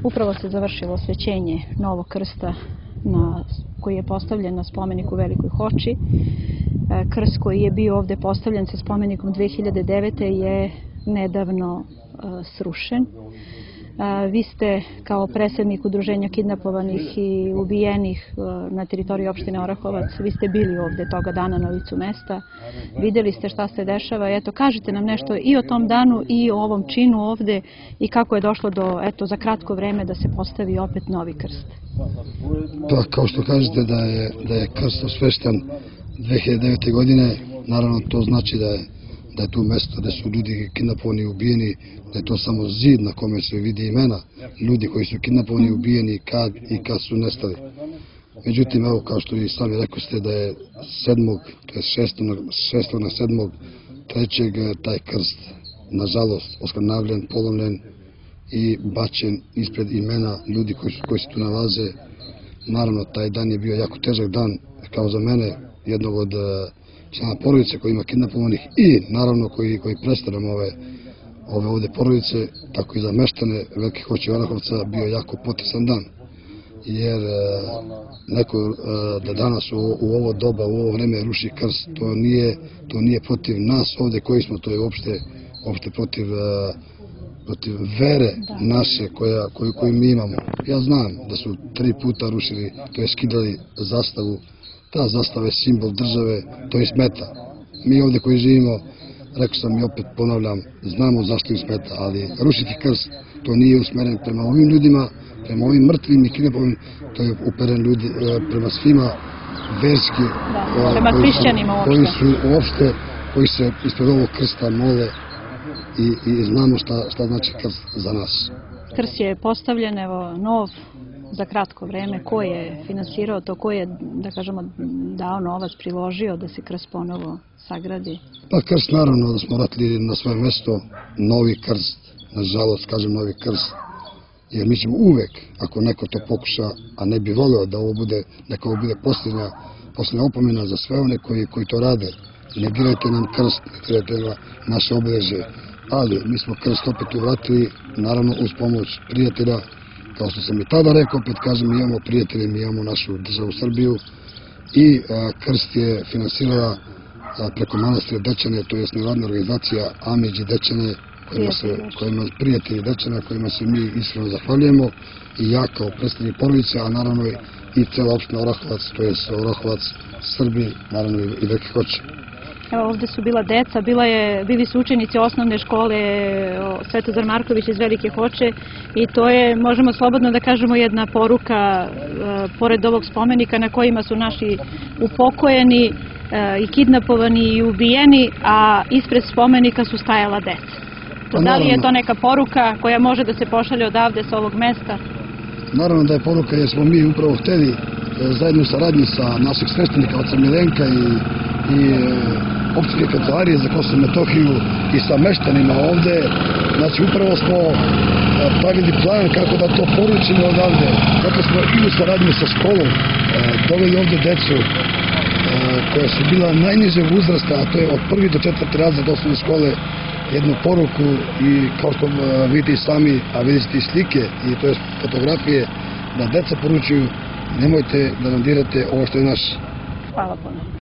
Upravo se završilo osvećenje novog krsta koji je postavljen na spomeniku Velikoj Hoči. Krst koji je bio ovde postavljen sa spomenikom 2009. je nedavno srušen. Vi ste kao predsednik Udruženja kidnapovanih i ubijenih na teritoriji opštine Orahovac, vi ste bili ovde toga dana na licu mesta, videli ste šta se dešava. Eto, kažite nam nešto i o tom danu i o ovom činu ovde i kako je došlo do, eto, za kratko vreme da se postavi opet novi krst. Pa, kao što kažete da je krst osvešten 2009. godine, naravno to znači da je tu mesto gde su ljudi kidnapovani i ubijeni, da je to samo zid na kome se vidi imena ljudi koji su kidnapovani i ubijeni kad su nestali. Međutim, evo, kao što i sami rekli ste da je 6. na 7. 3. taj krst, nažalost, oskrnavljen, polomljen i bačen ispred imena ljudi koji se tu nalaze. Naravno, taj dan je bio jako težak dan, kao za mene, jednog od člana porodice koji ima kidnapovanih i naravno koji predstavljamo ove ovde porodice, tako i za meštane Velike Hoće i Orahovca bio jako potresan dan. Jer neko da danas u ovo doba, u ovo vreme ruši krst, to nije protiv nas ovde koji smo, to je uopšte protiv vere naše koju mi imamo. Ja znam da su 3 puta rušili, to je skidali zastavu. Ta zastava je simbol države, to i smeta. Mi ovde koji živimo, rekao sam i opet ponavljam, znamo zašto im smeta, ali rušiti krst, to nije usmeren prema ovim ljudima, prema ovim mrtvim i kidnapovanim, to je uperen ljudi prema svima verski, koji se ispred ovog krsta mole i znamo šta znači krst za nas. Krst je postavljen, evo, nov, za kratko vreme. Ko je finansirao to, ko je, da kažemo, dao novac, priložio da se krst ponovo sagradi? Pa krst, naravno da smo vratili na svoje mesto, novi krst, nažalost kažem novi krst, jer mi ćemo uvek, ako neko to pokuša, a ne bi voleo da ovo bude, neka ovo bude posljednja opomena za sve one koji to rade. Ne dirajte nam krst, ne dirajte naše obeležje, ali mi smo krst opet uvratili, naravno uz pomoć prijatelja. Kao što sam i tada rekao, opet kažem, mi imamo prijatelje, mi imamo našu državu Srbiju i krst je finansirala preko manastira Dečane, to je nevladna organizacija Amidži Dečane, prijatelji Dečana, kojima se mi iskreno zahvaljujemo, i ja kao predstavnik porodice, a naravno i cela opština Orahovac, to je Orahovac, Srbi, naravno i Velike Hoće. Evo, ovde su bila deca, bili su učenici osnovne škole Svetozar Marković iz Velike Hoće i to je, možemo slobodno da kažemo, jedna poruka pored ovog spomenika na kojima su naši upokojeni i kidnapovani i ubijeni, a ispred spomenika su stajala deca. Da li je to neka poruka koja može da se pošalje odavde sa ovog mesta? Naravno da je poruka, jer smo mi upravo hteli zajedno u saradnji sa našeg sveštenika, oca Milenka i opštine kancelarije za Kosovo i Metohiju i sa meštanima ovde, znači upravo smo pravili plan kako da to poručimo odavde, kako smo i u saradnji sa školom doveli ovde decu koja su bila najnižeg uzrasta, a to je od 1. do 4. razred osnovne škole, jednu poruku i kao što vidite sami, a vidite i slike i to je fotografije, da deca poručuju nemojte da nam dirate ovo što je naše. Hvala puno.